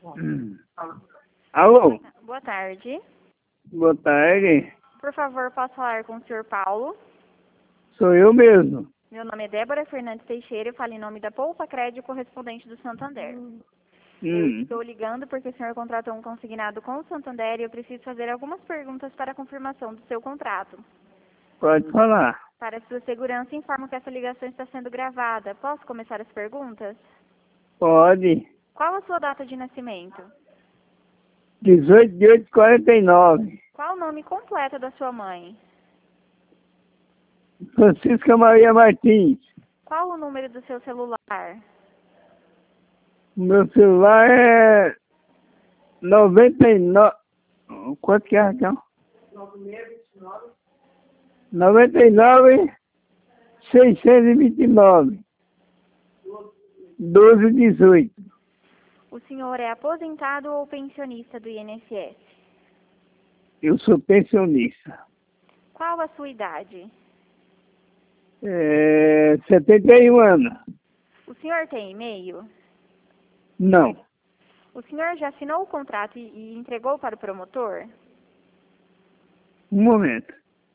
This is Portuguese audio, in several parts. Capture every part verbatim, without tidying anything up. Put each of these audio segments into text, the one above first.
Hum. Alô? Boa tarde. Boa tarde. Por favor, posso falar com o senhor Paulo? Sou eu mesmo. Meu nome é Débora Fernandes Teixeira e falo em nome da Poupa Crédito correspondente do Santander. Eu Hum. estou ligando porque o senhor contratou um consignado com o Santander e eu preciso fazer algumas perguntas para a confirmação do seu contrato. Pode falar. Para sua segurança, informo que essa ligação está sendo gravada. Posso começar as perguntas? Pode. Qual a sua data de nascimento? dezoito de oito de quarenta e nove. Qual o nome completo da sua mãe? Francisca Maria Martins. Qual o número do seu celular? Meu celular é noventa e nove. Quanto que é, Raquel? noventa e nove, seiscentos e vinte e nove. doze dezoito. O senhor é aposentado ou pensionista do I N S S? Eu sou pensionista. Qual a sua idade? É, setenta e um anos. O senhor tem e-mail? Não. O senhor já assinou o contrato e, e entregou para o promotor? Um momento.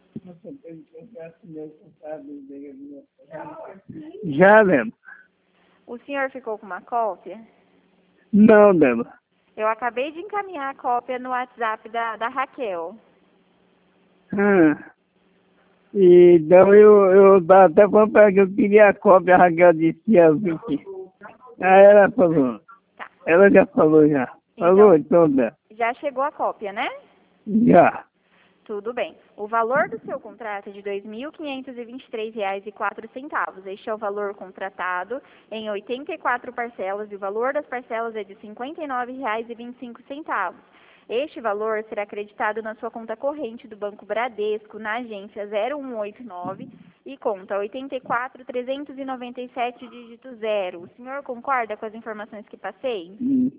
Já, Débora? O senhor ficou com uma cópia? Não, Débora. Eu acabei de encaminhar a cópia no WhatsApp da, da Raquel. Ah. E então eu, eu tava até falando para ela que eu queria a cópia, a Raquel disse que ia vir aqui. Ah, ela falou. Tá. Ela já falou já. Falou, então, Débora. Já chegou a cópia, né? Já. Tudo bem. O valor do seu contrato é de dois mil quinhentos e vinte e três reais e quatro centavos. Este é o valor contratado em oitenta e quatro parcelas e o valor das parcelas é de cinquenta e nove reais e vinte e cinco centavos. Este valor será acreditado na sua conta corrente do Banco Bradesco, na agência zero um oito nove e conta oitenta e quatro, trezentos e noventa e sete, dígito zero. O senhor concorda com as informações que passei?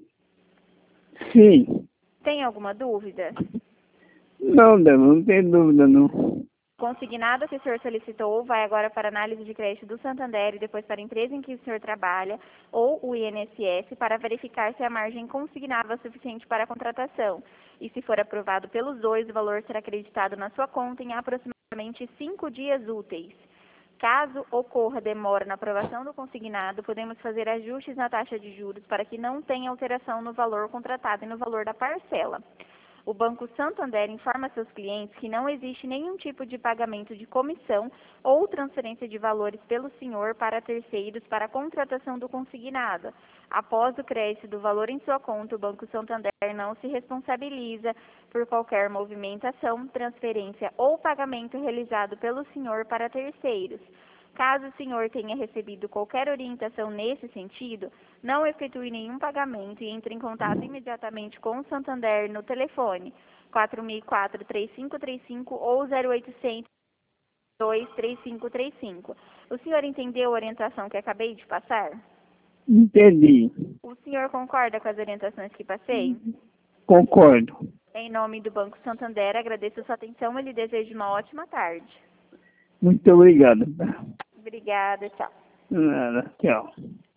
Sim. Tem alguma dúvida? Não, Débora, não tem dúvida, não. Consignado que o senhor solicitou vai agora para análise de crédito do Santander e depois para a empresa em que o senhor trabalha ou o I N S S para verificar se a margem consignável é suficiente para a contratação. E se for aprovado pelos dois, o valor será acreditado na sua conta em aproximadamente cinco dias úteis. Caso ocorra demora na aprovação do consignado, podemos fazer ajustes na taxa de juros para que não tenha alteração no valor contratado e no valor da parcela. O Banco Santander informa seus clientes que não existe nenhum tipo de pagamento de comissão ou transferência de valores pelo senhor para terceiros para a contratação do consignado. Após o crédito do valor em sua conta, o Banco Santander não se responsabiliza por qualquer movimentação, transferência ou pagamento realizado pelo senhor para terceiros. Caso o senhor tenha recebido qualquer orientação nesse sentido, não efetue nenhum pagamento e entre em contato imediatamente com o Santander no telefone quatro mil e quatro, três cinco três cinco ou zero oitocentos, dois três cinco três cinco. O senhor entendeu a orientação que acabei de passar? Entendi. O senhor concorda com as orientações que passei? Concordo. Em nome do Banco Santander, agradeço a sua atenção e lhe desejo uma ótima tarde. Muito obrigado. Obrigada, tchau. Nada, tchau.